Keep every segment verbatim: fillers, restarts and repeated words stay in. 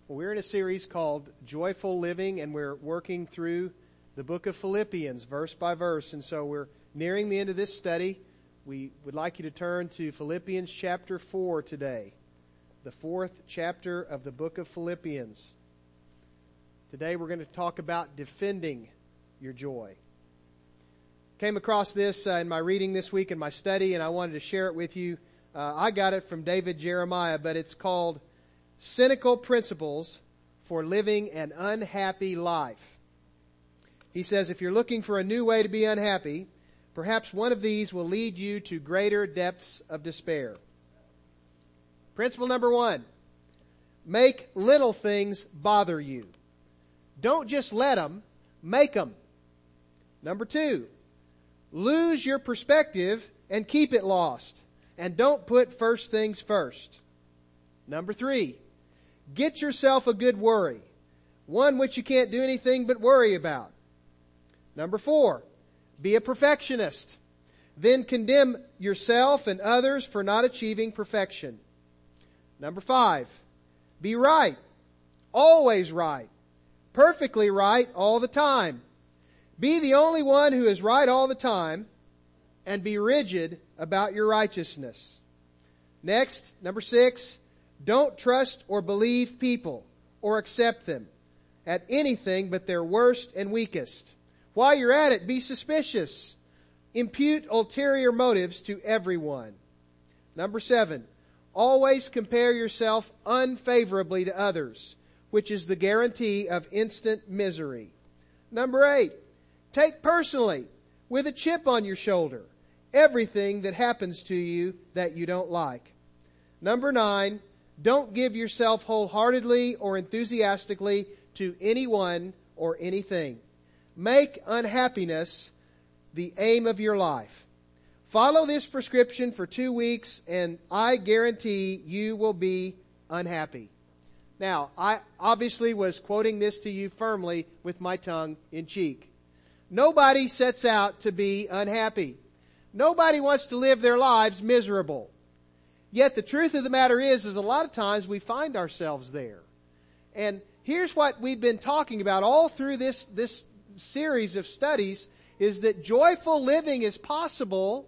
Well, we're in a series called Joyful Living, and we're working through the book of Philippians, verse by verse. And so we're nearing the end of this study. We would like you to turn to Philippians chapter four today, the fourth chapter of the book of Philippians. Today we're going to talk about defending your joy. Came across this uh, in my reading this week in my study, and I wanted to share it with you. Uh, I got it from David Jeremiah, but it's called Cynical Principles for Living an Unhappy Life. He says, if you're looking for a new way to be unhappy, perhaps one of these will lead you to greater depths of despair. Principle number one, make little things bother you. Don't just let them, make them. Number two, lose your perspective and keep it lost. And don't put first things first. Number three, get yourself a good worry. One which you can't do anything but worry about. Number four, be a perfectionist. Then condemn yourself and others for not achieving perfection. Number five, be right. Always right. Perfectly right all the time. Be the only one who is right all the time, and be rigid about your righteousness. Next, number six, don't trust or believe people or accept them at anything but their worst and weakest. While you're at it, be suspicious. Impute ulterior motives to everyone. Number seven, always compare yourself unfavorably to others, which is the guarantee of instant misery. Number eight, take personally, with a chip on your shoulder, everything that happens to you that you don't like. Number nine, don't give yourself wholeheartedly or enthusiastically to anyone or anything. Make unhappiness the aim of your life. Follow this prescription for two weeks and I guarantee you will be unhappy. Now, I obviously was quoting this to you firmly with my tongue in cheek. Nobody sets out to be unhappy. Nobody wants to live their lives miserable. Yet the truth of the matter is, is a lot of times we find ourselves there. And here's what we've been talking about all through this, this series of studies, is that joyful living is possible,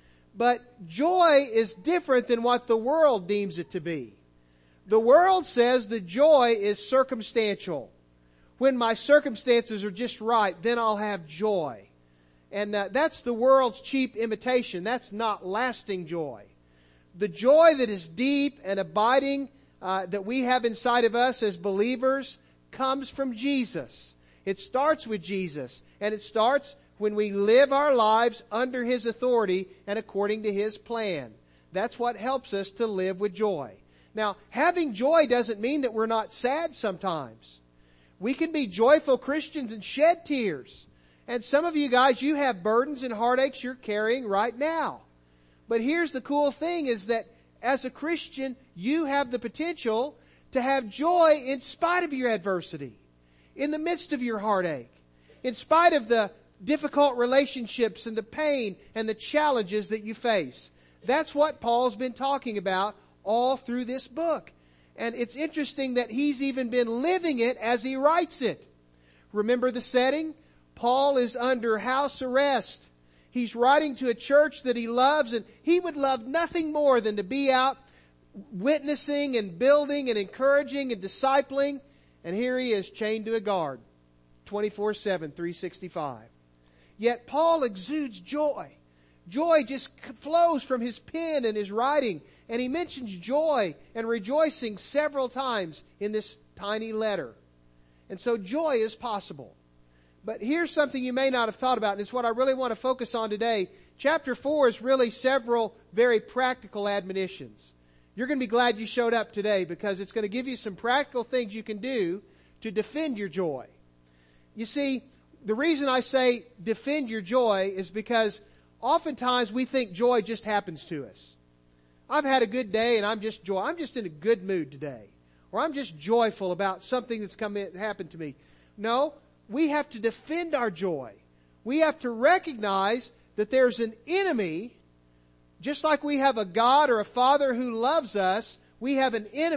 but joy is different than what the world deems it to be. The world says the joy is circumstantial. When my circumstances are just right, then I'll have joy. And uh, that's the world's cheap imitation. That's not lasting joy. The joy that is deep and abiding uh, that we have inside of us as believers comes from Jesus. It starts with Jesus, and it starts when we live our lives under His authority and according to His plan. That's what helps us to live with joy. Now, having joy doesn't mean that we're not sad sometimes. We can be joyful Christians and shed tears. And some of you guys, you have burdens and heartaches you're carrying right now. But here's the cool thing is that as a Christian, you have the potential to have joy in spite of your adversity, in the midst of your heartache, in spite of the difficult relationships and the pain and the challenges that you face. That's what Paul's been talking about all through this book. And it's interesting that he's even been living it as he writes it. Remember the setting? Paul is under house arrest. He's writing to a church that he loves, and he would love nothing more than to be out witnessing and building and encouraging and discipling. And here he is chained to a guard, twenty-four seven, three sixty-five. Yet Paul exudes joy. Joy just flows from his pen and his writing. And he mentions joy and rejoicing several times in this tiny letter. And so joy is possible. But here's something you may not have thought about, and it's what I really want to focus on today. Chapter four is really several very practical admonitions. You're going to be glad you showed up today because it's going to give you some practical things you can do to defend your joy. You see, the reason I say defend your joy is because oftentimes we think joy just happens to us. I've had a good day and I'm just joy. I'm just in a good mood today. Or I'm just joyful about something that's come in, happened to me. No, we have to defend our joy. We have to recognize that there's an enemy. Just like we have a God or a Father who loves us, we have an enemy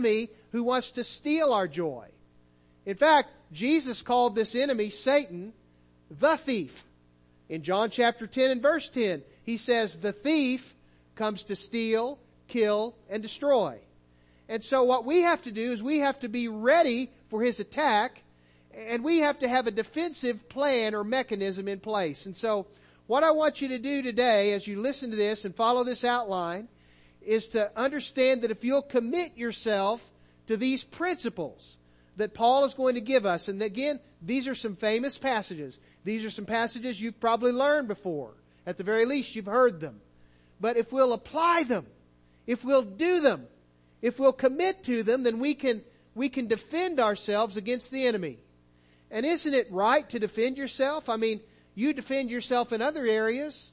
who wants to steal our joy. In fact, Jesus called this enemy, Satan, the thief. In John chapter ten and verse ten, he says, the thief comes to steal, kill, and destroy. And so what we have to do is we have to be ready for his attack, and we have to have a defensive plan or mechanism in place. And so what I want you to do today as you listen to this and follow this outline is to understand that if you'll commit yourself to these principles that Paul is going to give us, and again, these are some famous passages. These are some passages you've probably learned before. At the very least, you've heard them. But if we'll apply them, if we'll do them, if we'll commit to them, then we can, we can defend ourselves against the enemy. And isn't it right to defend yourself? I mean, you defend yourself in other areas.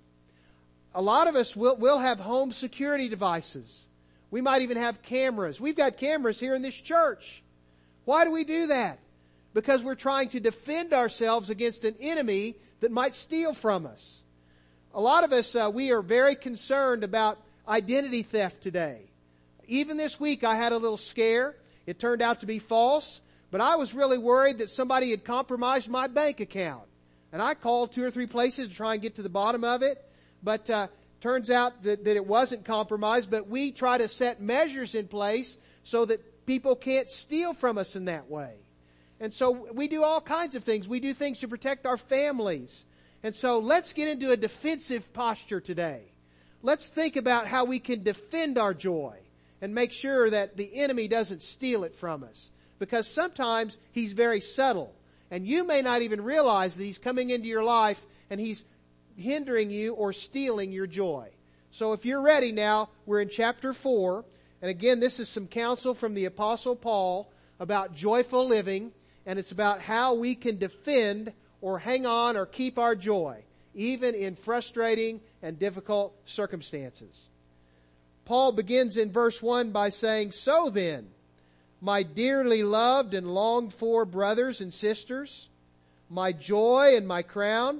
A lot of us will, will have home security devices. We might even have cameras. We've got cameras here in this church. Why do we do that? Because we're trying to defend ourselves against an enemy that might steal from us. A lot of us, uh, we are very concerned about identity theft today. Even this week I had a little scare. It turned out to be false, but I was really worried that somebody had compromised my bank account. And I called two or three places to try and get to the bottom of it, but uh, turns out that, that it wasn't compromised, but we try to set measures in place so that people can't steal from us in that way. And so we do all kinds of things. We do things to protect our families. And so let's get into a defensive posture today. Let's think about how we can defend our joy and make sure that the enemy doesn't steal it from us. Because sometimes he's very subtle. And you may not even realize that he's coming into your life and he's hindering you or stealing your joy. So if you're ready now, we're in chapter four. And again, this is some counsel from the Apostle Paul about joyful living. And it's about how we can defend or hang on or keep our joy, even in frustrating and difficult circumstances. Paul begins in verse one by saying, "So then, my dearly loved and longed for brothers and sisters, my joy and my crown."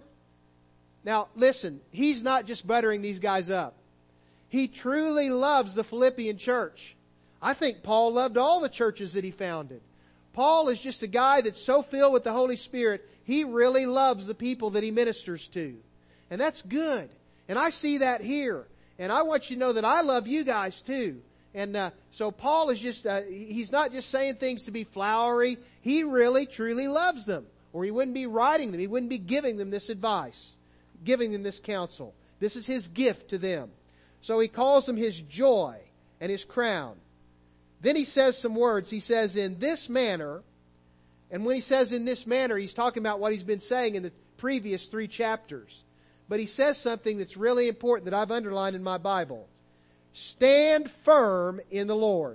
Now, listen, he's not just buttering these guys up. He truly loves the Philippian church. I think Paul loved all the churches that he founded. Paul is just a guy that's so filled with the Holy Spirit, he really loves the people that he ministers to. And that's good. And I see that here. And I want you to know that I love you guys too. And uh, so Paul is just, uh, he's not just saying things to be flowery. He really, truly loves them. Or he wouldn't be writing them. He wouldn't be giving them this advice, giving them this counsel. This is his gift to them. So he calls them his joy and his crown. Then he says some words. He says, "In this manner," and when he says in this manner, he's talking about what he's been saying in the previous three chapters. But he says something that's really important that I've underlined in my Bible. Stand firm in the Lord.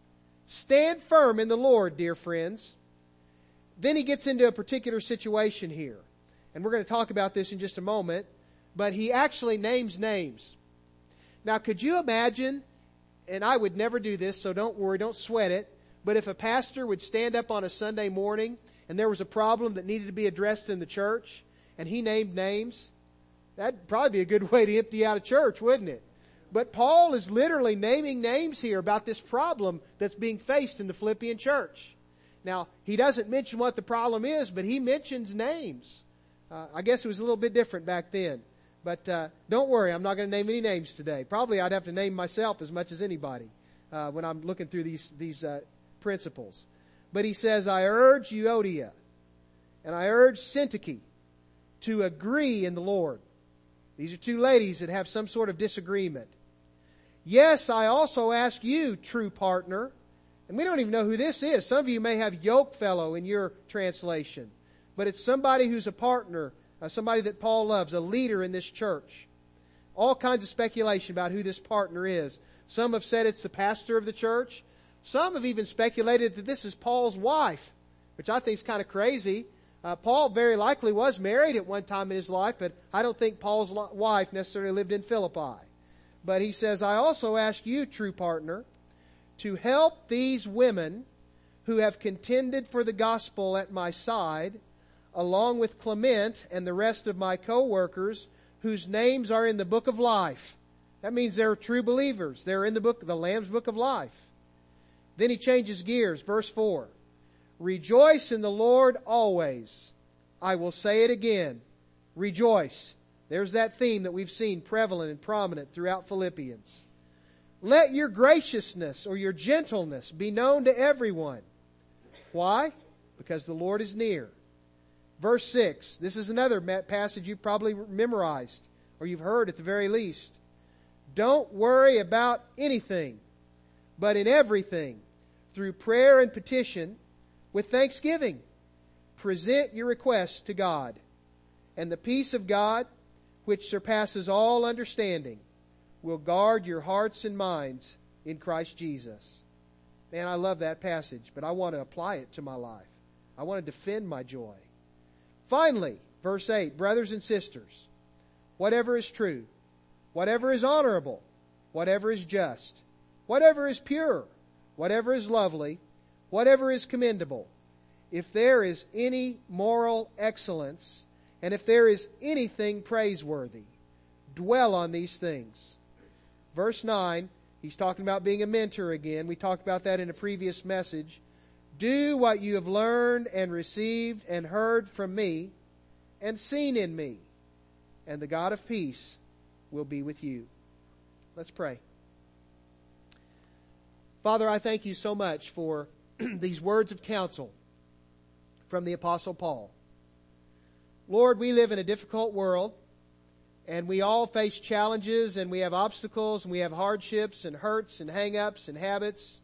Stand firm in the Lord, dear friends. Then he gets into a particular situation here. And we're going to talk about this in just a moment. But he actually names names. Now, could you imagine, and I would never do this, so don't worry, don't sweat it, but if a pastor would stand up on a Sunday morning and there was a problem that needed to be addressed in the church, and he named names, that'd probably be a good way to empty out a church, wouldn't it? But Paul is literally naming names here about this problem that's being faced in the Philippian church. Now, he doesn't mention what the problem is, but he mentions names. Uh, I guess it was a little bit different back then. But uh, don't worry, I'm not going to name any names today. Probably I'd have to name myself as much as anybody uh, when I'm looking through these, these uh, principles. But he says, "I urge Euodia and I urge Syntyche to agree in the Lord." These are two ladies that have some sort of disagreement. "Yes, I also ask you, true partner," and we don't even know who this is. Some of you may have yoke fellow in your translation, but it's somebody who's a partner, uh, somebody that Paul loves, a leader in this church. All kinds of speculation about who this partner is. Some have said it's the pastor of the church. Some have even speculated that this is Paul's wife, which I think is kind of crazy. Uh, Paul very likely was married at one time in his life, but I don't think Paul's wife necessarily lived in Philippi. But he says, "I also ask you, true partner, to help these women who have contended for the gospel at my side, along with Clement and the rest of my co-workers whose names are in the book of life." That means they're true believers. They're in the book, the Lamb's book of life. Then he changes gears. Verse four. Rejoice in the Lord always. I will say it again. Rejoice. There's that theme that we've seen prevalent and prominent throughout Philippians. Let your graciousness or your gentleness be known to everyone. Why? Because the Lord is near. Verse six. This is another passage you've probably memorized, or you've heard at the very least. Don't worry about anything, but in everything, through prayer and petition, with thanksgiving, present your requests to God. And the peace of God, which surpasses all understanding, will guard your hearts and minds in Christ Jesus. Man, I love that passage, but I want to apply it to my life. I want to defend my joy. Finally, verse eight, brothers and sisters, whatever is true, whatever is honorable, whatever is just, whatever is pure, whatever is lovely, whatever is commendable, if there is any moral excellence, and if there is anything praiseworthy, dwell on these things. Verse nine, he's talking about being a mentor again. We talked about that in a previous message. Do what you have learned and received and heard from me and seen in me, and the God of peace will be with you. Let's pray. Father, I thank you so much for these words of counsel from the Apostle Paul. Lord, we live in a difficult world, and we all face challenges, and we have obstacles, and we have hardships, and hurts, and hang-ups, and habits.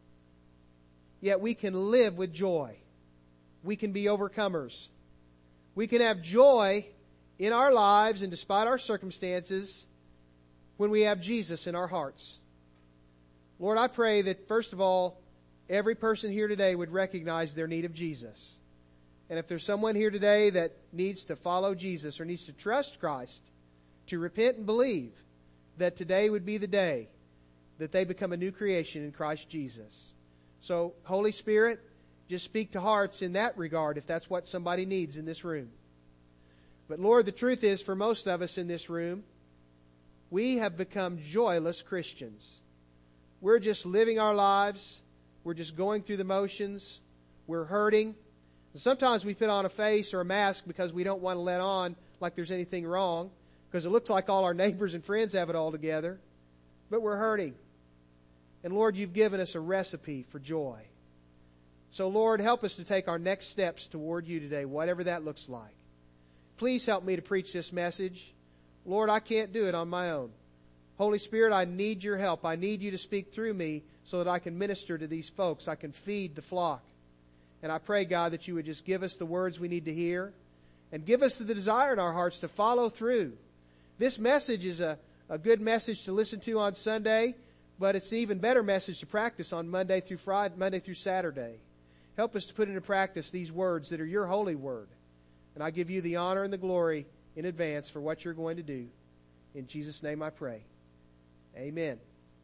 Yet we can live with joy. We can be overcomers. We can have joy in our lives and despite our circumstances when we have Jesus in our hearts. Lord, I pray that, first of all, every person here today would recognize their need of Jesus. And if there's someone here today that needs to follow Jesus or needs to trust Christ, to repent and believe, that today would be the day that they become a new creation in Christ Jesus. So, Holy Spirit, just speak to hearts in that regard if that's what somebody needs in this room. But Lord, the truth is, for most of us in this room, we have become joyless Christians. We're just living our lives. We're just going through the motions. We're hurting. And sometimes we put on a face or a mask because we don't want to let on like there's anything wrong, because it looks like all our neighbors and friends have it all together. But we're hurting. And Lord, you've given us a recipe for joy. So Lord, help us to take our next steps toward you today, whatever that looks like. Please help me to preach this message. Lord, I can't do it on my own. Holy Spirit, I need your help. I need you to speak through me so that I can minister to these folks. I can feed the flock. And I pray, God, that you would just give us the words we need to hear and give us the desire in our hearts to follow through. This message is a, a good message to listen to on Sunday, but it's an even better message to practice on Monday through Friday, Monday through Saturday. Help us to put into practice these words that are your holy word. And I give you the honor and the glory in advance for what you're going to do. In Jesus' name I pray. Amen.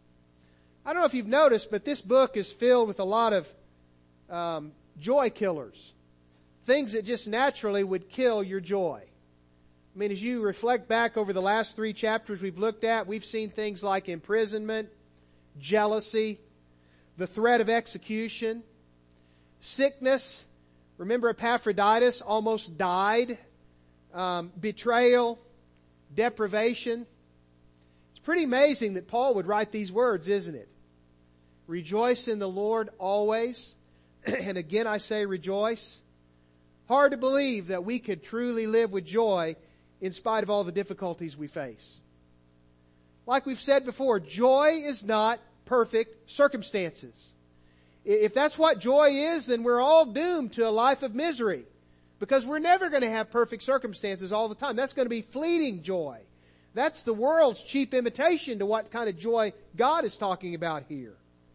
I don't know if you've noticed, but this book is filled with a lot of um, joy killers. Things that just naturally would kill your joy. I mean, as you reflect back over the last three chapters we've looked at, we've seen things like imprisonment, jealousy, the threat of execution, sickness. Remember Epaphroditus almost died. Um, betrayal, deprivation. It's pretty amazing that Paul would write these words, isn't it? Rejoice in the Lord always. And again I say rejoice. Hard to believe that we could truly live with joy in spite of all the difficulties we face. Like we've said before, joy is not perfect circumstances. If that's what joy is, then we're all doomed to a life of misery. Because we're never going to have perfect circumstances all the time. That's going to be fleeting joy. That's the world's cheap imitation to what kind of joy God is talking about here.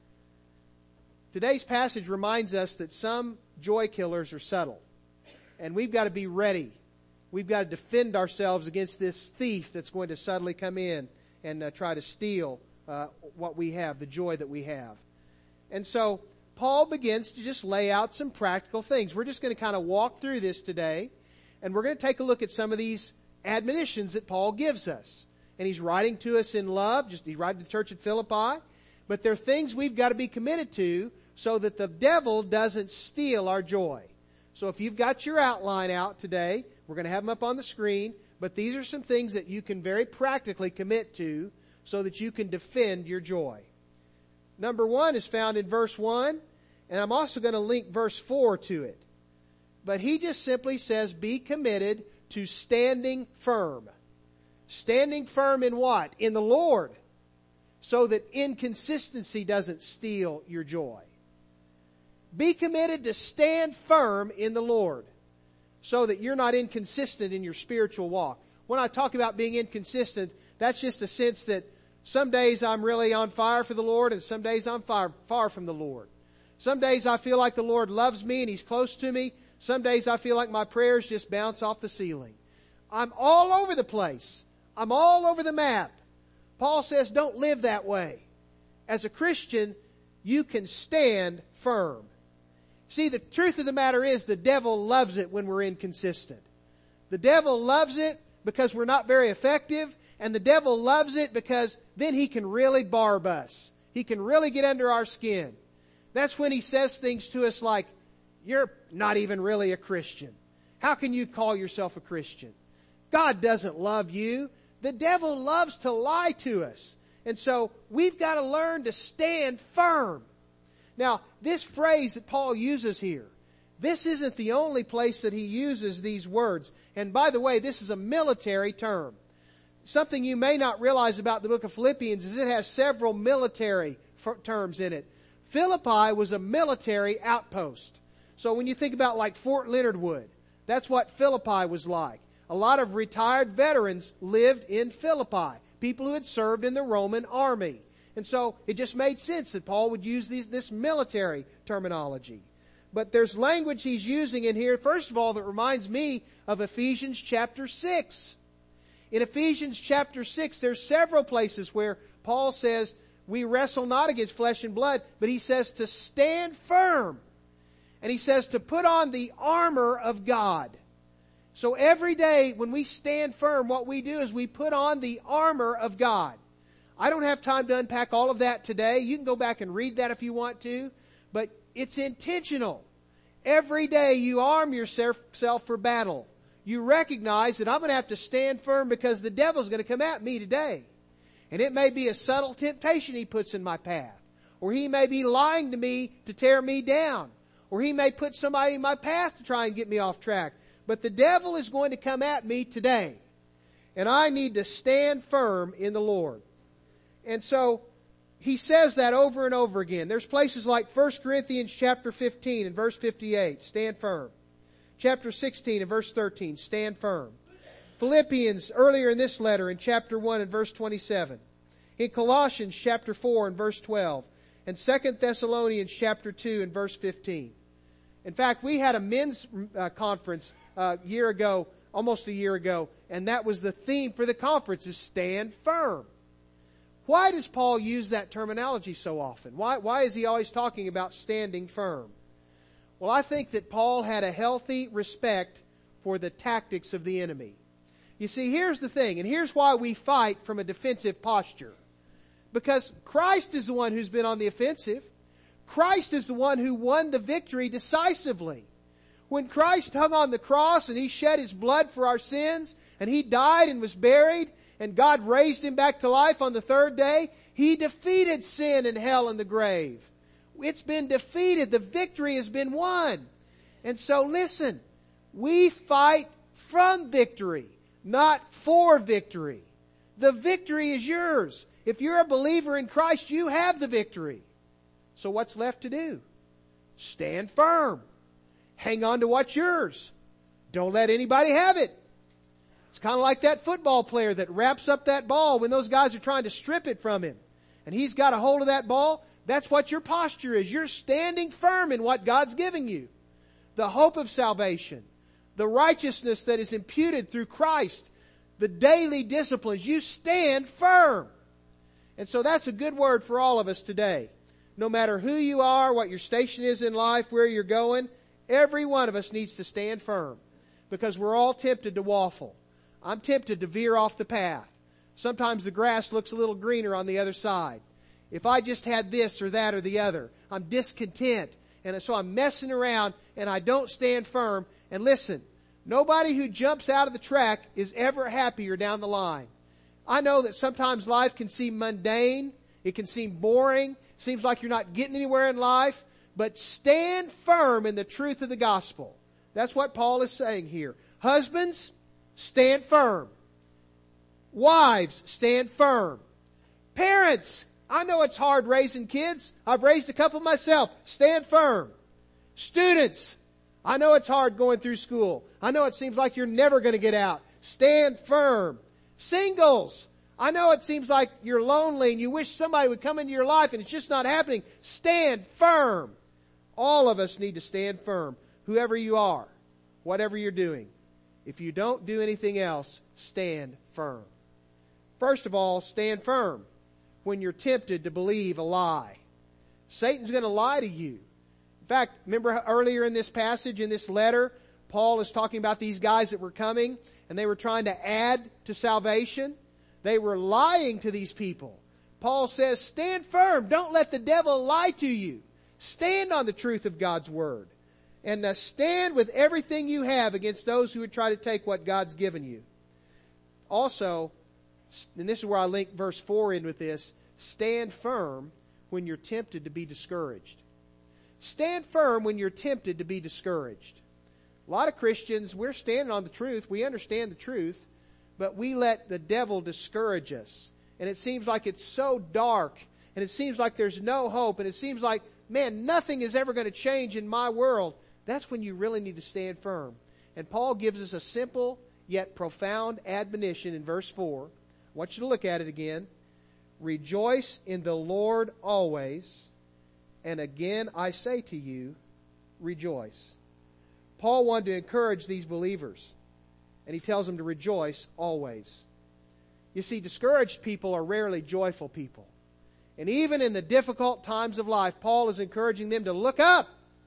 Today's passage reminds us that some joy killers are subtle. And we've got to be ready. We've got to defend ourselves against this thief that's going to suddenly come in and uh, try to steal uh, what we have, the joy that we have. And so Paul begins to just lay out some practical things. We're just going to kind of walk through this today, and we're going to take a look at some of these admonitions that Paul gives us. And he's writing to us in love, just he's writing to the church at Philippi, but they're things we've got to be committed to so that the devil doesn't steal our joy. So if you've got your outline out today, we're going to have them up on the screen, but these are some things that you can very practically commit to so that you can defend your joy. Number one is found in verse one, and I'm also going to link verse four to it. But he just simply says, be committed to standing firm. Standing firm in what? In the Lord. So that inconsistency doesn't steal your joy. Be committed to stand firm in the Lord. So that you're not inconsistent in your spiritual walk. When I talk about being inconsistent, that's just a sense that some days I'm really on fire for the Lord and some days I'm far, far from the Lord. Some days I feel like the Lord loves me and He's close to me. Some days I feel like my prayers just bounce off the ceiling. I'm all over the place. I'm all over the map. Paul says don't live that way. As a Christian, you can stand firm. See, the truth of the matter is the devil loves it when we're inconsistent. The devil loves it because we're not very effective, and the devil loves it because then he can really barb us. He can really get under our skin. That's when he says things to us like, you're not even really a Christian. How can you call yourself a Christian? God doesn't love you. The devil loves to lie to us. And so we've got to learn to stand firm. Now, this phrase that Paul uses here, this isn't the only place that he uses these words. And by the way, this is a military term. Something you may not realize about the book of Philippians is it has several military terms in it. Philippi was a military outpost. So when you think about like Fort Leonard Wood, that's what Philippi was like. A lot of retired veterans lived in Philippi, people who had served in the Roman army. And so it just made sense that Paul would use these, this military terminology. But there's language he's using in here, first of all, that reminds me of Ephesians chapter six. In Ephesians chapter six, there's several places where Paul says, we wrestle not against flesh and blood, but he says to stand firm. And he says to put on the armor of God. So every day when we stand firm, what we do is we put on the armor of God. I don't have time to unpack all of that today. You can go back and read that if you want to. But it's intentional. Every day you arm yourself for battle. You recognize that I'm going to have to stand firm because the devil's going to come at me today. And it may be a subtle temptation he puts in my path. Or he may be lying to me to tear me down. Or he may put somebody in my path to try and get me off track. But the devil is going to come at me today. And I need to stand firm in the Lord. And so he says that over and over again. There's places like First Corinthians chapter fifteen and verse fifty-eight, stand firm. Chapter sixteen and verse thirteen, stand firm. Philippians earlier in this letter in chapter one and verse twenty-seven. In Colossians chapter four and verse twelve. And Second Thessalonians chapter two and verse fifteen. In fact, we had a men's uh, conference a year ago, almost a year ago, and that was the theme for the conference is stand firm. Why does Paul use that terminology so often? Why, why is he always talking about standing firm? Well, I think that Paul had a healthy respect for the tactics of the enemy. You see, here's the thing, and here's why we fight from a defensive posture. Because Christ is the one who's been on the offensive. Christ is the one who won the victory decisively. When Christ hung on the cross and He shed His blood for our sins, and He died and was buried, and God raised Him back to life on the third day, He defeated sin and hell and the grave. It's been defeated. The victory has been won. And so listen, we fight from victory, not for victory. The victory is yours. If you're a believer in Christ, you have the victory. So what's left to do? Stand firm. Hang on to what's yours. Don't let anybody have it. It's kind of like that football player that wraps up that ball when those guys are trying to strip it from him. And he's got a hold of that ball. That's what your posture is. You're standing firm in what God's giving you. The hope of salvation. The righteousness that is imputed through Christ. The daily disciplines. You stand firm. And so that's a good word for all of us today. No matter who you are, what your station is in life, where you're going, every one of us needs to stand firm. Because we're all tempted to waffle. I'm tempted to veer off the path. Sometimes the grass looks a little greener on the other side. If I just had this or that or the other, I'm discontent. And so I'm messing around and I don't stand firm. And listen, nobody who jumps out of the track is ever happier down the line. I know that sometimes life can seem mundane. It can seem boring. It seems like you're not getting anywhere in life. But stand firm in the truth of the gospel. That's what Paul is saying here. Husbands, stand firm. Wives, stand firm. Parents, I know it's hard raising kids. I've raised a couple myself. Stand firm. Students, I know it's hard going through school. I know it seems like you're never going to get out. Stand firm. Singles, I know it seems like you're lonely and you wish somebody would come into your life and it's just not happening. Stand firm. All of us need to stand firm. Whoever you are, whatever you're doing. If you don't do anything else, stand firm. First of all, stand firm when you're tempted to believe a lie. Satan's going to lie to you. In fact, remember earlier in this passage, in this letter, Paul is talking about these guys that were coming and they were trying to add to salvation. They were lying to these people. Paul says, stand firm. Don't let the devil lie to you. Stand on the truth of God's word. And uh, stand with everything you have against those who would try to take what God's given you. Also, and this is where I link verse four in with this, stand firm when you're tempted to be discouraged. Stand firm when you're tempted to be discouraged. A lot of Christians, we're standing on the truth. We understand the truth, but we let the devil discourage us. And it seems like it's so dark, and it seems like there's no hope, and it seems like, man, nothing is ever going to change in my world. That's when you really need to stand firm. And Paul gives us a simple yet profound admonition in verse four. I want you to look at it again. Rejoice in the Lord always. And again I say to you, rejoice. Paul wanted to encourage these believers. And he tells them to rejoice always. You see, discouraged people are rarely joyful people. And even in the difficult times of life, Paul is encouraging them to look up.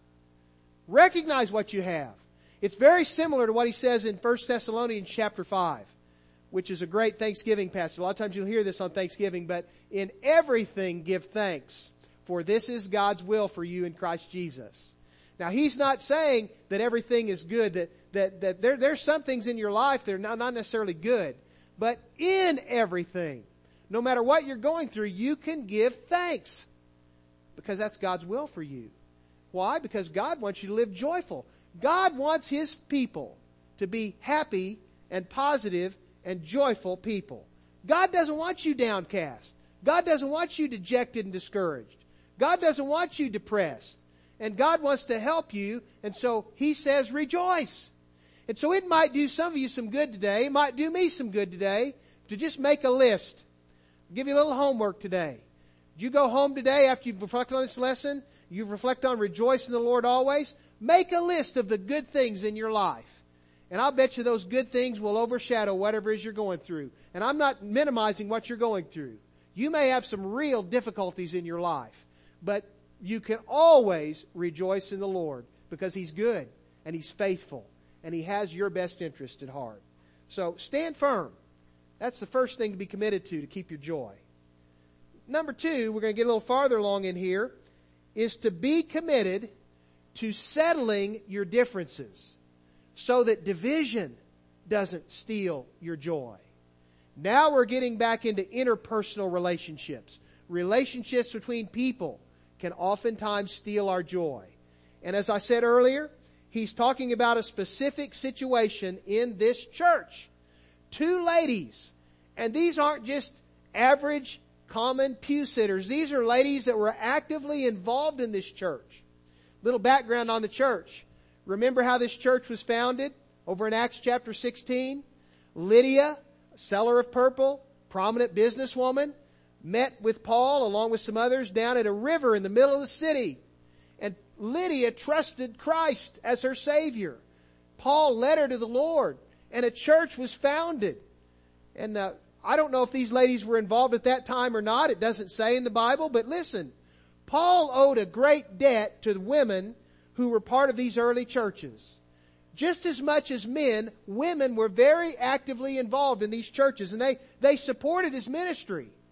Recognize what you have. It's very similar to what he says in First Thessalonians chapter five, which is a great Thanksgiving passage. A lot of times you'll hear this on Thanksgiving, but in everything give thanks, for this is God's will for you in Christ Jesus. Now, he's not saying that everything is good, that, that, that there, there's some things in your life that are not, not necessarily good, but in everything, no matter what you're going through, you can give thanks because that's God's will for you. Why? Because God wants you to live joyful. God wants His people to be happy and positive and joyful people. God doesn't want you downcast. God doesn't want you dejected and discouraged. God doesn't want you depressed. And God wants to help you, and so He says rejoice. And so it might do some of you some good today. It might do me some good today to just make a list. I'll give you a little homework today. Did you go home today after you've reflected on this lesson? You've reflected on rejoice in the Lord always? Make a list of the good things in your life. And I'll bet you those good things will overshadow whatever it is you're going through. And I'm not minimizing what you're going through. You may have some real difficulties in your life, but you can always rejoice in the Lord because He's good and He's faithful and He has your best interest at heart. So stand firm. That's the first thing to be committed to, to keep your joy. Number two, we're going to get a little farther along in here, is to be committed to settling your differences so that division doesn't steal your joy. Now we're getting back into interpersonal relationships. Relationships between people can oftentimes steal our joy. And as I said earlier, he's talking about a specific situation in this church. Two ladies, and these aren't just average, common pew sitters. These are ladies that were actively involved in this church. Little background on the church. Remember how this church was founded over in Acts chapter sixteen? Lydia, seller of purple, prominent businesswoman, met with Paul along with some others down at a river in the middle of the city. And Lydia trusted Christ as her Savior. Paul led her to the Lord, and a church was founded. And uh, I don't know if these ladies were involved at that time or not. It doesn't say in the Bible, but listen. Paul owed a great debt to the women who were part of these early churches. Just as much as men, women were very actively involved in these churches, and they, they supported his ministry.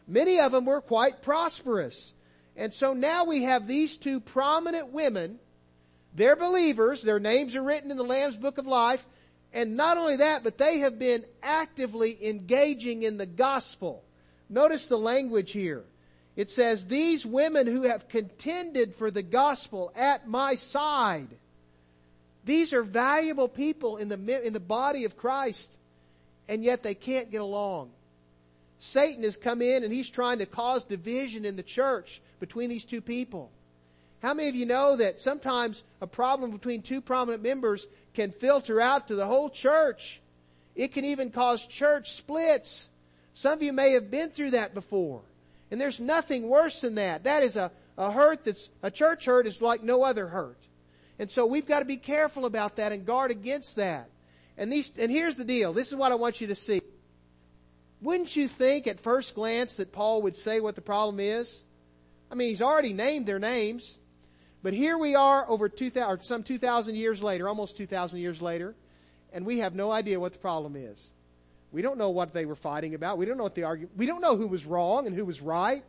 Many of them were quite prosperous. And so now we have these two prominent women. They're believers. Their names are written in the Lamb's Book of Life. And not only that, but they have been actively engaging in the gospel. Notice the language here. It says, these women who have contended for the gospel at my side. These are valuable people in the, in the body of Christ, and yet they can't get along. Satan has come in and he's trying to cause division in the church between these two people. How many of you know that sometimes a problem between two prominent members can filter out to the whole church? It can even cause church splits. Some of you may have been through that before. And there's nothing worse than that. That is a, a hurt that's, a church hurt is like no other hurt. And so we've got to be careful about that and guard against that. And these, and here's the deal. This is what I want you to see. Wouldn't you think at first glance that Paul would say what the problem is? I mean, he's already named their names. But here we are over two thousand, or some two thousand years later, almost two thousand years later, and we have no idea what the problem is. We don't know what they were fighting about. We don't know what the argument, we don't know who was wrong and who was right.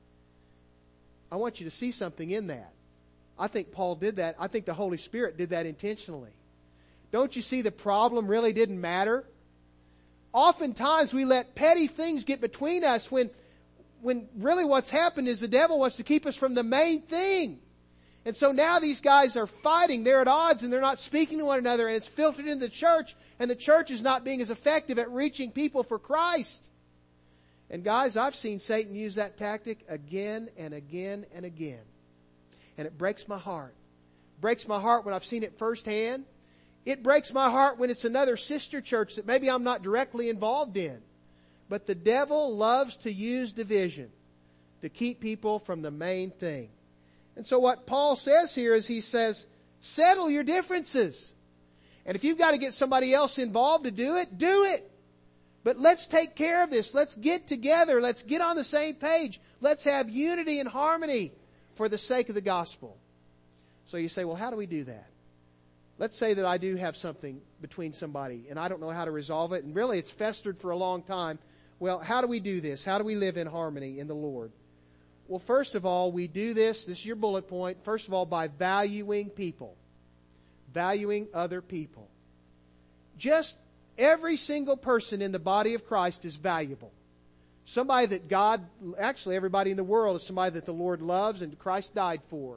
I want you to see something in that. I think Paul did that. I think the Holy Spirit did that intentionally. Don't you see the problem really didn't matter? Oftentimes we let petty things get between us when, when really what's happened is the devil wants to keep us from the main thing. And so now these guys are fighting. They're at odds and they're not speaking to one another, and it's filtered into the church, and the church is not being as effective at reaching people for Christ. And guys, I've seen Satan use that tactic again and again and again. And it breaks my heart. Breaks my heart when I've seen it firsthand. It breaks my heart when it's another sister church that maybe I'm not directly involved in. But the devil loves to use division to keep people from the main thing. And so what Paul says here is he says, settle your differences. And if you've got to get somebody else involved to do it, do it. But let's take care of this. Let's get together. Let's get on the same page. Let's have unity and harmony for the sake of the gospel. So you say, well, how do we do that? Let's say that I do have something between somebody and I don't know how to resolve it, and really it's festered for a long time. Well, how do we do this? How do we live in harmony in the Lord? Well, first of all, we do this, this is your bullet point, first of all, by valuing people. Valuing other people. Just every single person in the body of Christ is valuable. Somebody that God, actually everybody in the world is somebody that the Lord loves and Christ died for.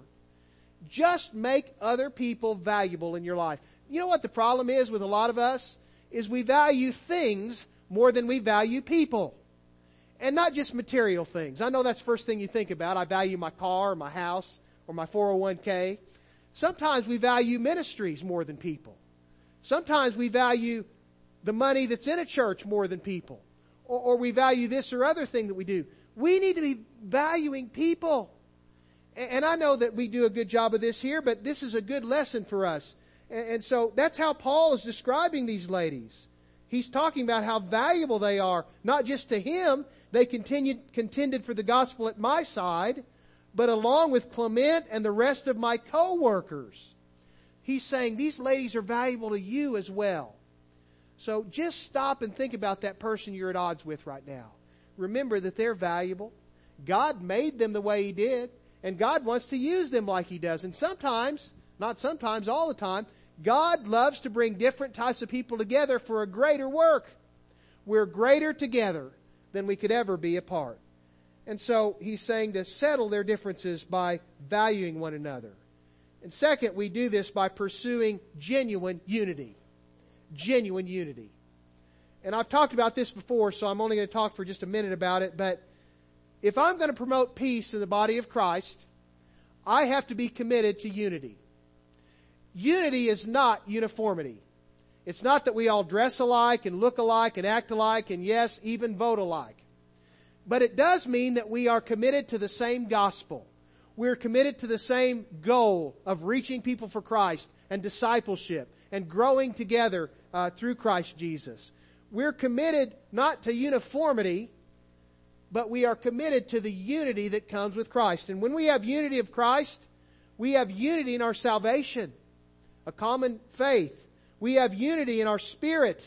Just make other people valuable in your life. You know what the problem is with a lot of us? Is we value things more than we value people. And not just material things. I know that's the first thing you think about. I value my car or my house or my four oh one k. Sometimes we value ministries more than people. Sometimes we value the money that's in a church more than people. Or, or we value this or other thing that we do. We need to be valuing people. And, and I know that we do a good job of this here, but this is a good lesson for us. And, and so that's how Paul is describing these ladies. He's talking about how valuable they are, not just to him. They continued, contended for the gospel at my side, but along with Clement and the rest of my co-workers. He's saying these ladies are valuable to you as well. So just stop and think about that person you're at odds with right now. Remember that they're valuable. God made them the way He did, and God wants to use them like He does. And sometimes, not sometimes, all the time, God loves to bring different types of people together for a greater work. We're greater together than we could ever be apart. And so He's saying to settle their differences by valuing one another. And second, we do this by pursuing genuine unity. Genuine unity. And I've talked about this before, so I'm only going to talk for just a minute about it. But if I'm going to promote peace in the body of Christ, I have to be committed to unity. Unity is not uniformity. It's not that we all dress alike and look alike and act alike and, yes, even vote alike. But it does mean that we are committed to the same gospel. We're committed to the same goal of reaching people for Christ and discipleship and growing together uh, through Christ Jesus. We're committed not to uniformity, but we are committed to the unity that comes with Christ. And when we have unity of Christ, we have unity in our salvation, a common faith. We have unity in our spirit.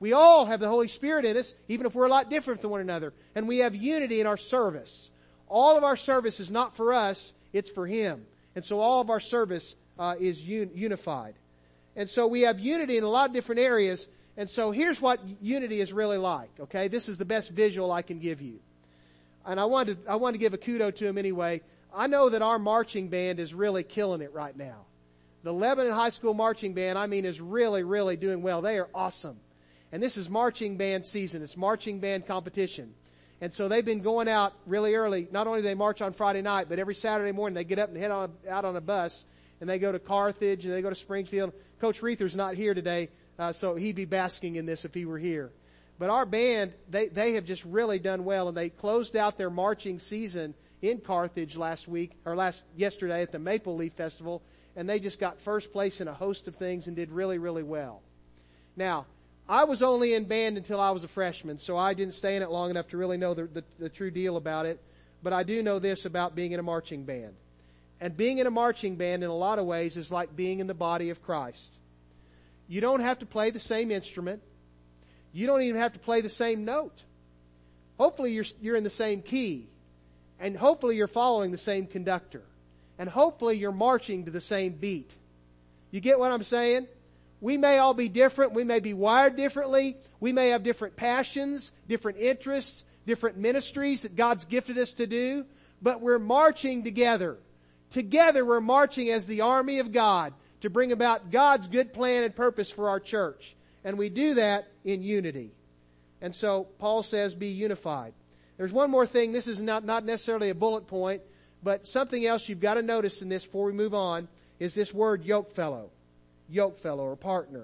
We all have the Holy Spirit in us, even if we're a lot different than one another. And we have unity in our service. All of our service is not for us, it's for Him. And so all of our service uh, is un- unified. And so we have unity in a lot of different areas. And so here's what unity is really like, okay? This is the best visual I can give you. And I wanted to, I wanted to give a kudo to him anyway. I know that our marching band is really killing it right now. The Lebanon High School marching band, I mean, is really, really doing well. They are awesome. And this is marching band season. It's marching band competition. And so they've been going out really early. Not only do they march on Friday night, but every Saturday morning they get up and head on, out on a bus. And they go to Carthage and they go to Springfield. Coach Reether's not here today, uh, so he'd be basking in this if he were here. But our band, they, they have just really done well. And they closed out their marching season in Carthage last week, or last, yesterday at the Maple Leaf Festival. And they just got first place in a host of things and did really, really well. Now, I was only in band until I was a freshman, so I didn't stay in it long enough to really know the, the, the true deal about it. But I do know this about being in a marching band. And being in a marching band in a lot of ways is like being in the body of Christ. You don't have to play the same instrument. You don't even have to play the same note. Hopefully you're, you're in the same key. And hopefully you're following the same conductor. And hopefully you're marching to the same beat. You get what I'm saying? We may all be different. We may be wired differently. We may have different passions, different interests, different ministries that God's gifted us to do. But we're marching together. Together we're marching as the army of God to bring about God's good plan and purpose for our church. And we do that in unity. And so Paul says be unified. There's one more thing. This is not, not necessarily a bullet point, but something else you've got to notice in this before we move on is this word yoke fellow. Yoke fellow or partner.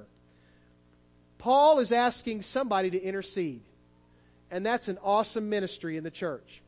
Paul is asking somebody to intercede. And that's an awesome ministry in the church.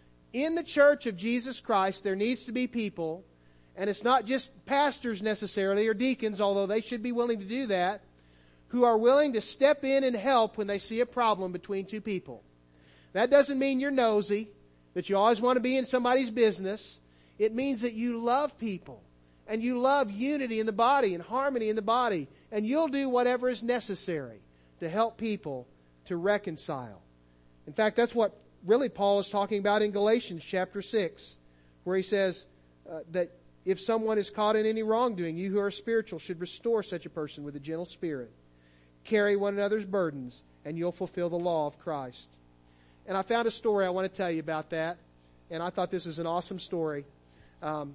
In the church of Jesus Christ, there needs to be people, and it's not just pastors necessarily or deacons, although they should be willing to do that, who are willing to step in and help when they see a problem between two people. That doesn't mean you're nosy, that you always want to be in somebody's business. It means that you love people. And you love unity in the body and harmony in the body. And you'll do whatever is necessary to help people to reconcile. In fact, that's what really Paul is talking about in Galatians chapter six, where he says uh, that if someone is caught in any wrongdoing, you who are spiritual should restore such a person with a gentle spirit. Carry one another's burdens, and you'll fulfill the law of Christ. And I found a story I want to tell you about that. And I thought this is an awesome story. Um,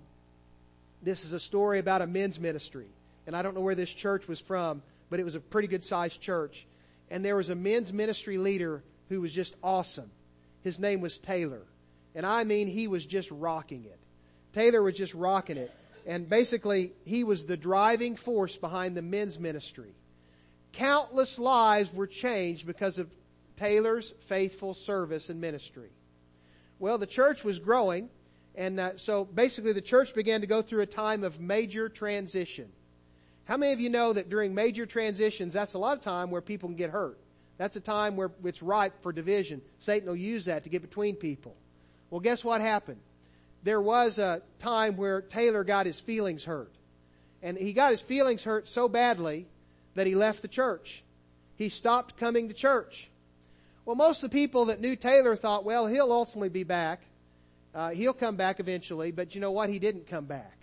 This is a story about a men's ministry. And I don't know where this church was from, but it was a pretty good sized church. And there was a men's ministry leader who was just awesome. His name was Taylor. And I mean, he was just rocking it. Taylor was just rocking it. And basically, he was the driving force behind the men's ministry. Countless lives were changed because of Taylor's faithful service and ministry. Well, the church was growing. And uh, so basically the church began to go through a time of major transition. How many of you know that during major transitions, that's a lot of time where people can get hurt? That's a time where it's ripe for division. Satan will use that to get between people. Well, guess what happened? There was a time where Taylor got his feelings hurt. And he got his feelings hurt so badly that he left the church. He stopped coming to church. Well, most of the people that knew Taylor thought, well, he'll ultimately be back. Uh, he'll come back eventually, but you know what? He didn't come back.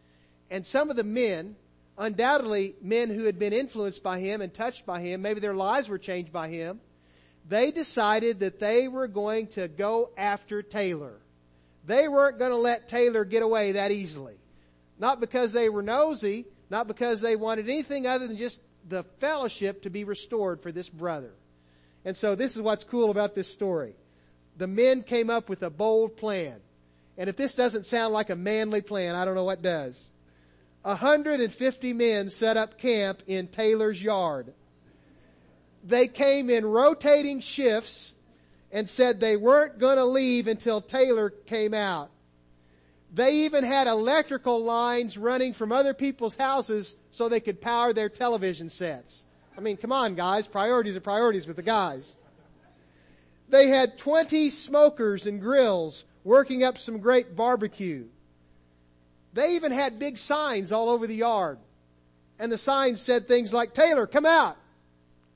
And some of the men, undoubtedly men who had been influenced by him and touched by him, maybe their lives were changed by him, they decided that they were going to go after Taylor. They weren't going to let Taylor get away that easily. Not because they were nosy, not because they wanted anything other than just the fellowship to be restored for this brother. And so this is what's cool about this story. The men came up with a bold plan. And if this doesn't sound like a manly plan, I don't know what does. one hundred fifty men set up camp in Taylor's yard. They came in rotating shifts and said they weren't going to leave until Taylor came out. They even had electrical lines running from other people's houses so they could power their television sets. I mean, come on, guys. Priorities are priorities with the guys. They had twenty smokers and grills working up some great barbecue. They even had big signs all over the yard. And the signs said things like, Taylor, come out.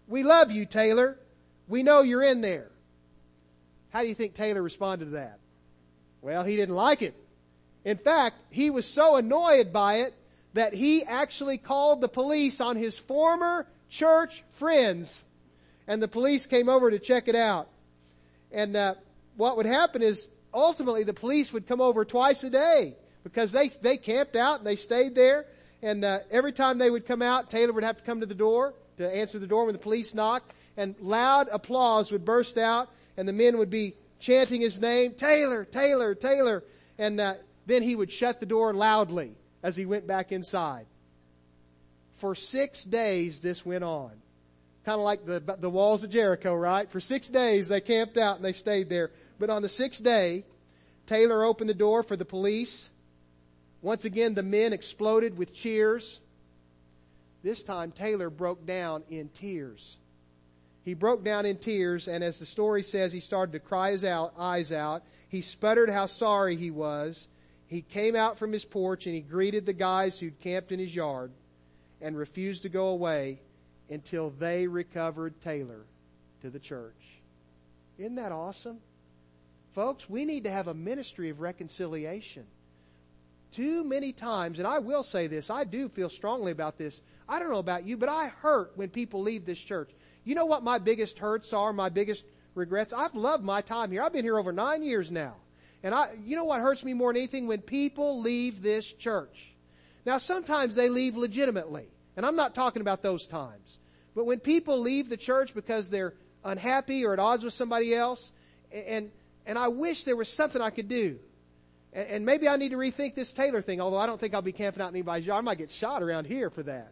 We love you, Taylor. We know you're in there. How do you think Taylor responded to that? Well, he didn't like it. In fact, he was so annoyed by it that he actually called the police on his former church friends. And the police came over to check it out. And uh, what would happen is ultimately the police would come over twice a day because they they camped out and they stayed there. And uh, every time they would come out, Taylor would have to come to the door to answer the door when the police knocked. And loud applause would burst out. And the men would be chanting his name, Taylor, Taylor, Taylor. And uh, then he would shut the door loudly as he went back inside. For six days this went on. Kind of like the, the walls of Jericho, right? For six days they camped out and they stayed there. But on the sixth day, Taylor opened the door for the police. Once again, the men exploded with cheers. This time, Taylor broke down in tears. He broke down in tears, and as the story says, he started to cry his out, eyes out. He sputtered how sorry he was. He came out from his porch and he greeted the guys who'd camped in his yard and refused to go away until they recovered Taylor to the church. Isn't that awesome? Folks, we need to have a ministry of reconciliation. Too many times, and I will say this, I do feel strongly about this. I don't know about you, but I hurt when people leave this church. You know what my biggest hurts are, my biggest regrets? I've loved my time here. I've been here over nine years now. And I, you know what hurts me more than anything? When people leave this church. Now, sometimes they leave legitimately. And I'm not talking about those times. But when people leave the church because they're unhappy or at odds with somebody else, and and I wish there was something I could do. And, and maybe I need to rethink this Taylor thing, although I don't think I'll be camping out in anybody's yard. I might get shot around here for that.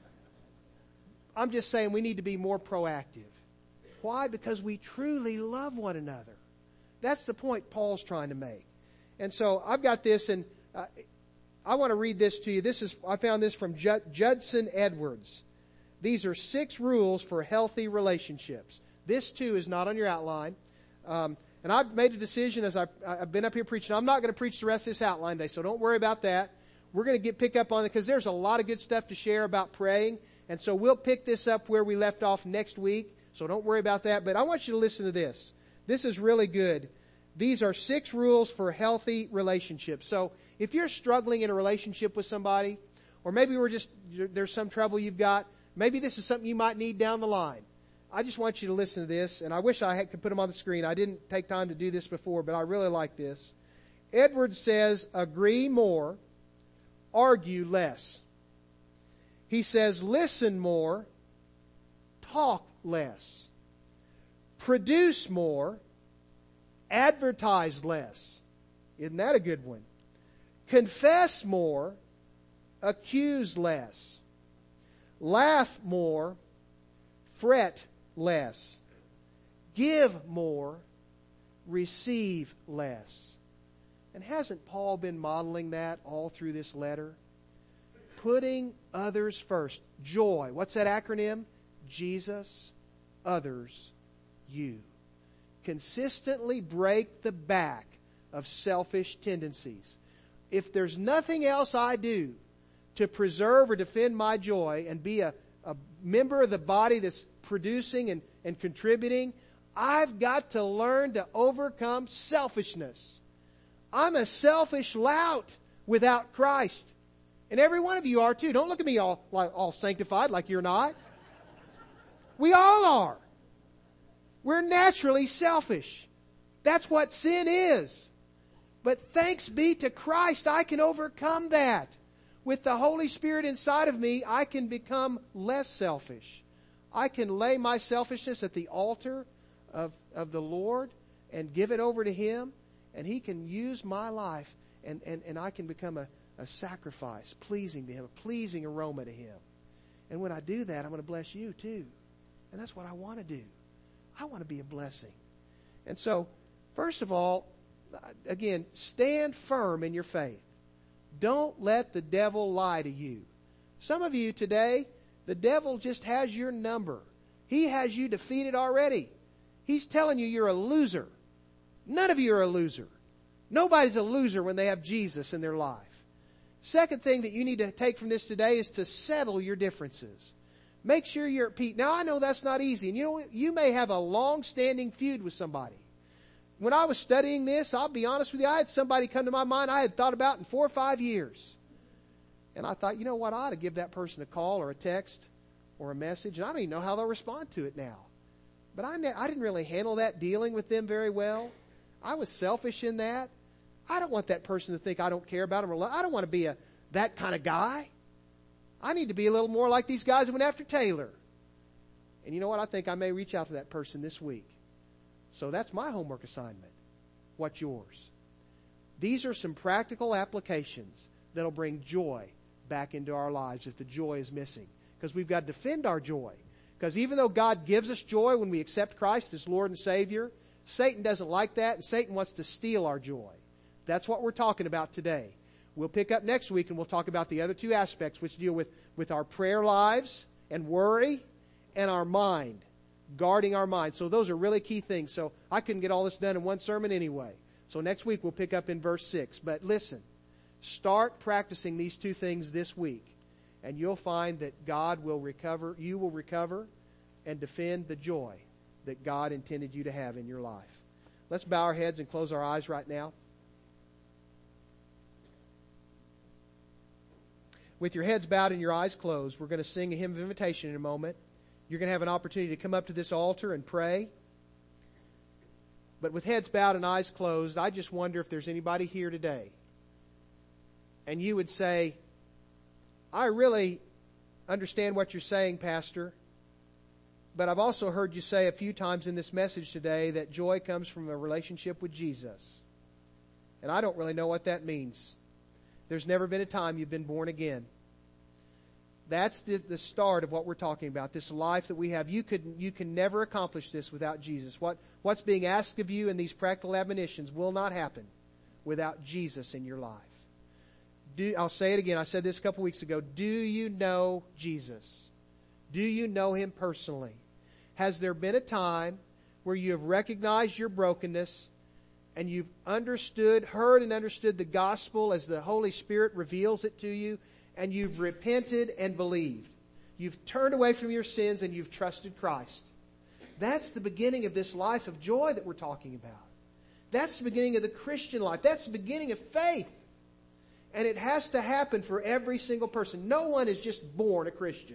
I'm just saying we need to be more proactive. Why? Because we truly love one another. That's the point Paul's trying to make. And so I've got this, and uh, I want to read this to you. This is I found this from Jud- Judson Edwards. These are six rules for healthy relationships. This, too, is not on your outline. Um, and I've made a decision as I, I've been up here preaching. I'm not going to preach the rest of this outline today, so don't worry about that. We're going to get pick up on it because there's a lot of good stuff to share about praying. And so we'll pick this up where we left off next week. So don't worry about that. But I want you to listen to this. This is really good. These are six rules for healthy relationships. So if you're struggling in a relationship with somebody, or maybe we're just, there's some trouble you've got, maybe this is something you might need down the line. I just want you to listen to this, and I wish I had, could put them on the screen. I didn't take time to do this before, but I really like this. Edwards says, agree more, argue less. He says, listen more, talk less. Produce more, advertise less. Isn't that a good one? Confess more, accuse less. Laugh more, fret less. Give more, receive less. And hasn't Paul been modeling that all through this letter? Putting others first. Joy. What's that acronym? Jesus, others, you. Consistently break the back of selfish tendencies. If there's nothing else I do to preserve or defend my joy and be a, a member of the body that's producing and, and contributing, I've got to learn to overcome selfishness. I'm a selfish lout without Christ. And every one of you are too. Don't look at me all, like, all sanctified like you're not. We all are. We're naturally selfish. That's what sin is. But thanks be to Christ, I can overcome that. With the Holy Spirit inside of me, I can become less selfish. I can lay my selfishness at the altar of, of the Lord and give it over to Him. And He can use my life and, and, and I can become a, a sacrifice pleasing to Him, a pleasing aroma to Him. And when I do that, I'm going to bless you too. And that's what I want to do. I want to be a blessing. And so, first of all, again, stand firm in your faith. Don't let the devil lie to you. Some of you today, the devil just has your number. He has you defeated already. He's telling you you're a loser. None of you are a loser. Nobody's a loser when they have Jesus in their life. Second thing that you need to take from this today is to settle your differences. Make sure you're at peace. Now, I know that's not easy. And you know, you may have a long-standing feud with somebody. When I was studying this, I'll be honest with you, I had somebody come to my mind I had thought about in four or five years. And I thought, you know what, I ought to give that person a call or a text or a message. And I don't even know how they'll respond to it now. But I, ne- I didn't really handle that dealing with them very well. I was selfish in that. I don't want that person to think I don't care about them. Or I don't want to be a that kind of guy. I need to be a little more like these guys who went after Taylor. And you know what? I think I may reach out to that person this week. So that's my homework assignment. What's yours? These are some practical applications that'll bring joy back into our lives if the joy is missing. Because we've got to defend our joy. Because even though God gives us joy when we accept Christ as Lord and Savior, Satan doesn't like that, and Satan wants to steal our joy. That's what we're talking about today. We'll pick up next week and we'll talk about the other two aspects which deal with, with our prayer lives and worry and our mind, guarding our mind. So those are really key things. So I couldn't get all this done in one sermon anyway. So next week we'll pick up in verse six. But listen, start practicing these two things this week and you'll find that God will recover, you will recover and defend the joy that God intended you to have in your life. Let's bow our heads and close our eyes right now. With your heads bowed and your eyes closed, we're going to sing a hymn of invitation in a moment. You're going to have an opportunity to come up to this altar and pray. But with heads bowed and eyes closed, I just wonder if there's anybody here today. And you would say, I really understand what you're saying, Pastor. But I've also heard you say a few times in this message today that joy comes from a relationship with Jesus. And I don't really know what that means. There's never been a time you've been born again. That's the, the start of what we're talking about, this life that we have. You could, you can never accomplish this without Jesus. What, what's being asked of you in these practical admonitions will not happen without Jesus in your life. Do, I'll say it again. I said this a couple weeks ago. Do you know Jesus? Do you know Him personally? Has there been a time where you have recognized your brokenness and you've understood, heard and understood the gospel as the Holy Spirit reveals it to you, and you've repented and believed? You've turned away from your sins and you've trusted Christ. That's the beginning of this life of joy that we're talking about. That's the beginning of the Christian life. That's the beginning of faith. And it has to happen for every single person. No one is just born a Christian.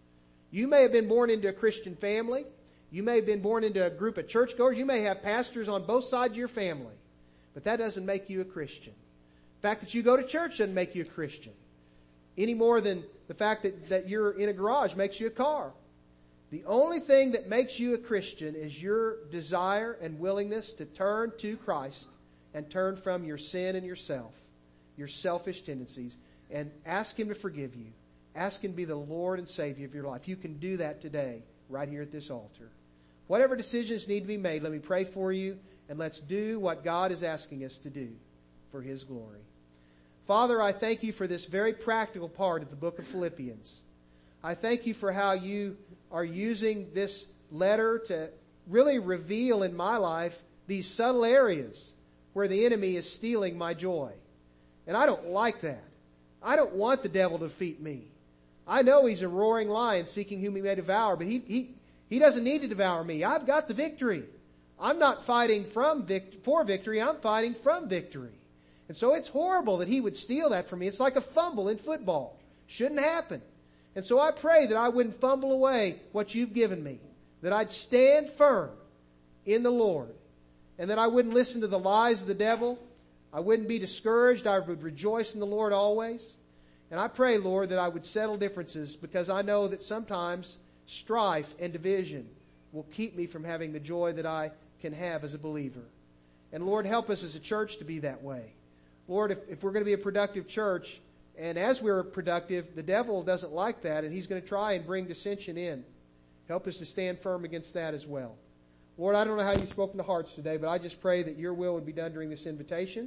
You may have been born into a Christian family. You may have been born into a group of churchgoers. You may have pastors on both sides of your family. But that doesn't make you a Christian. The fact that you go to church doesn't make you a Christian. Any more than the fact that, that you're in a garage makes you a car. The only thing that makes you a Christian is your desire and willingness to turn to Christ and turn from your sin and yourself, your selfish tendencies, and ask Him to forgive you. Ask Him to be the Lord and Savior of your life. You can do that today, right here at this altar. Whatever decisions need to be made, let me pray for you, and let's do what God is asking us to do for His glory. Father, I thank You for this very practical part of the book of Philippians. I thank You for how You are using this letter to really reveal in my life these subtle areas where the enemy is stealing my joy. And I don't like that. I don't want the devil to defeat me. I know he's a roaring lion seeking whom he may devour, but he, he, he doesn't need to devour me. I've got the victory. I'm not fighting from vict- for victory. I'm fighting from victory. And so it's horrible that he would steal that from me. It's like a fumble in football. Shouldn't happen. And so I pray that I wouldn't fumble away what You've given me, that I'd stand firm in the Lord, and that I wouldn't listen to the lies of the devil. I wouldn't be discouraged. I would rejoice in the Lord always. And I pray, Lord, that I would settle differences, because I know that sometimes strife and division will keep me from having the joy that I can have as a believer. And Lord, help us as a church to be that way. Lord, if, if we're going to be a productive church, and as we're productive, the devil doesn't like that, and he's going to try and bring dissension in. Help us to stand firm against that as well. Lord, I don't know how You've spoken to hearts today, but I just pray that Your will would be done during this invitation.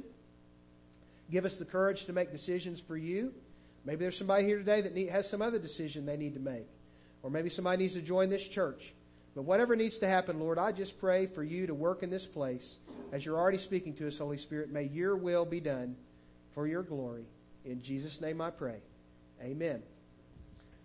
Give us the courage to make decisions for You. Maybe there's somebody here today that need, has some other decision they need to make. Or maybe somebody needs to join this church. But whatever needs to happen, Lord, I just pray for You to work in this place. As You're already speaking to us, Holy Spirit, may Your will be done for Your glory. In Jesus' name I pray. Amen.